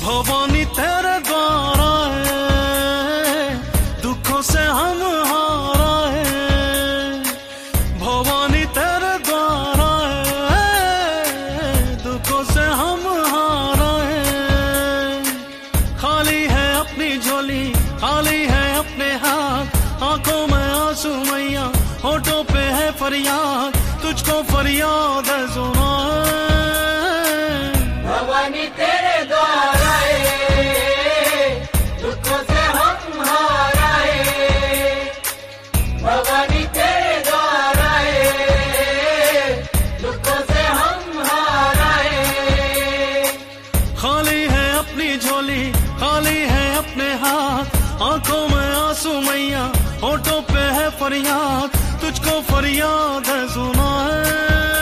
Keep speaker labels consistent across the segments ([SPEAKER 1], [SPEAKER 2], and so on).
[SPEAKER 1] भवानी तेरे द्वारा है, दुखों से हम हारा है। भवानी तेरे द्वारा है, दुखों से हम हारा है। खाली है अपनी झोली, खाली है अपने हाथ, आंखों में आंसू मैया, होठों पे है फरियाद, तुझको फरियाद है सुना है।
[SPEAKER 2] भवानी तेरे द्वारा है, दुखों से हम हारा है। भवानी तेरे द्वारा है, दुखों से हम हारा है।
[SPEAKER 1] खाली है अपनी झोली, खाली है अपने हाथ, आंखों में आंसू मैया, होठों पे है फरियाद, तुझको फरियाद है सुना है।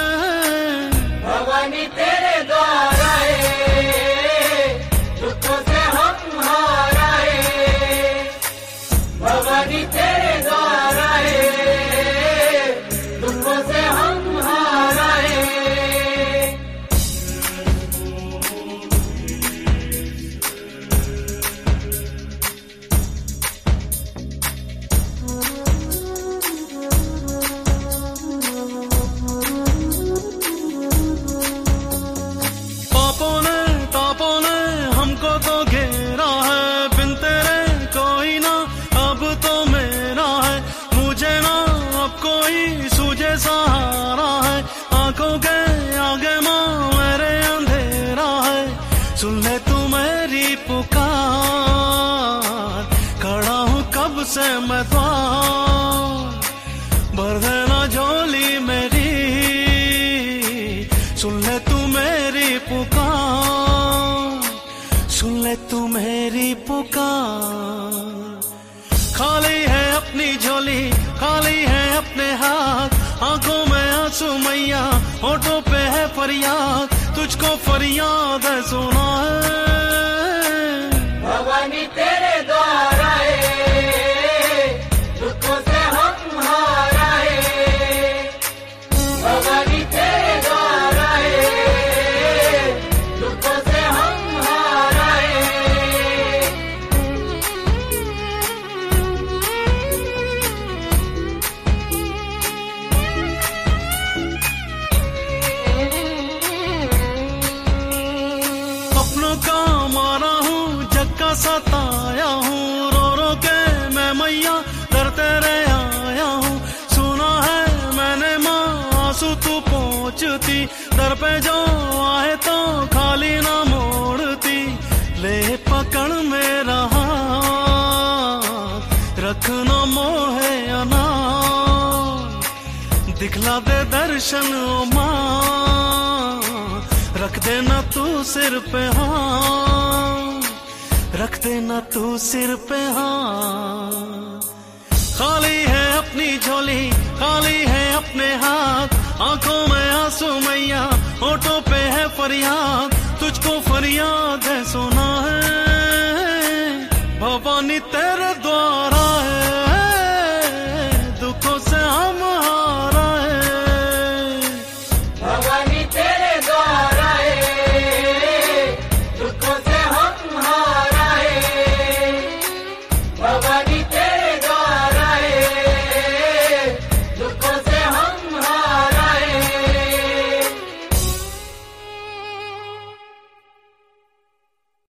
[SPEAKER 2] भवानी तेरे द्वारा है, दुखों से हम हारा है। भवानी तेरे द्वारा है, दुखों से हम हारा है।
[SPEAKER 1] तापों ने हमको तो घेरा है, बिन तेरे कोई ना अब तो मेरा है। मुझे ना अब कोई सूझे सहारा है, आंखों के आगे माँ मेरे अंधेरा है। सुन ले तू मेरी पुकार, खड़ा हूँ कब से मैं द्वार, भर देना झोली मेरी। सुन ले तू मेरी पुकार, सुन ले तू मेरी पुकार। खाली है अपनी झोली, खाली है अपने हाथ, आंखों में आंसू मैया, होठों पे है फरियाद, तुझको फरियाद है सुना है।
[SPEAKER 2] भवानी तेरे द्वारा है, दुखों से हम हारा है। भवानी तेरे द्वारा है, दुखों से हम हारा है।
[SPEAKER 1] अपनों का मारा हूँ, जग का सताया हूँ, रो रो के मैं मैया दर तेरे आया हूँ। सुना है मैंने माँ आंसू तू पहुँचती, दर पे जो आए तो खाली ना मोड़ती। ले पकड़ मेरा हाथ, रखना मोहे अनाथ, दिखला दे दर्शन ओ माँ, रख देना तू सिर पे हाथ, रख देना तू सिर पे हाथ। खाली है अपनी झोली, खाली है अपने हाथ, आंखों में आंसू मैया, होठों पे है फरियाद,